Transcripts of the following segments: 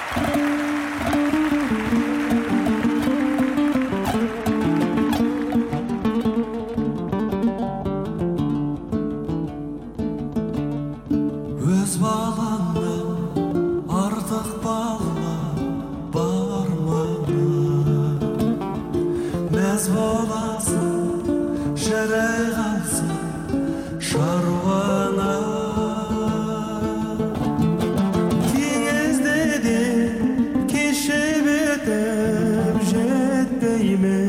Өз балаңнан артық бала бар ма? Мәз боласың, жарай қалсың шаруана. Теңізде де кешіп өтіп жетпейме.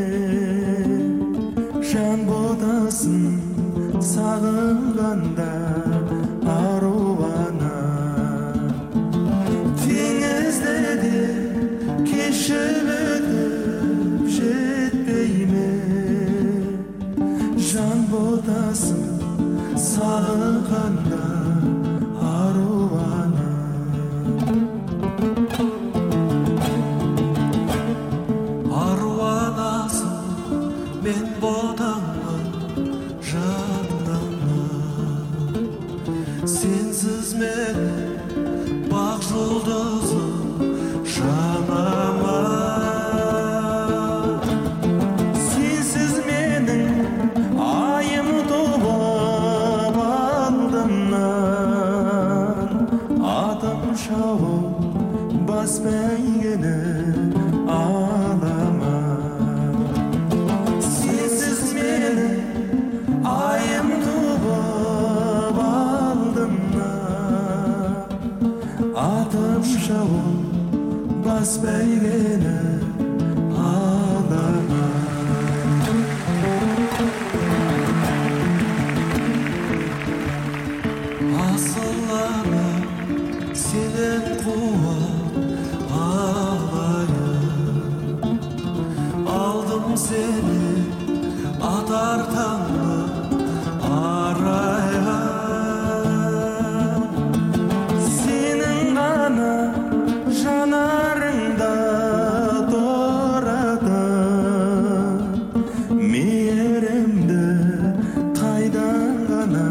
Жан ботасын сағынғанда аруана. Теңізде де кешіп өтіп жетпейме. Жан ботасын сағынғанда аруана. Аруанасың мен ботаңмын жанымнан. Сенсіз мен бақ жұлдызым жанама. Сенсіз менің айым туып алдымнан. Атым шауып бас бәйгені алама. Сенсіз менің айым туып алдымнан. Атым шауып бас бәйгені алама. Асылана сенен қуат алайын. Алдым сені атар таңды арая. Сенің ғана жанарыңда тұрады. Мейірімді қайдан ғана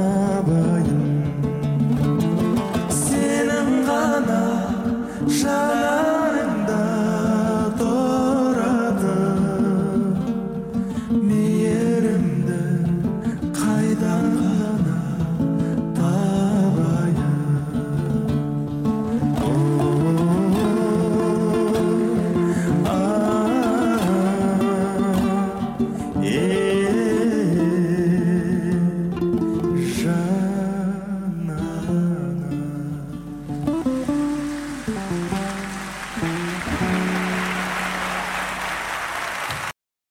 табайын. Сенің ғана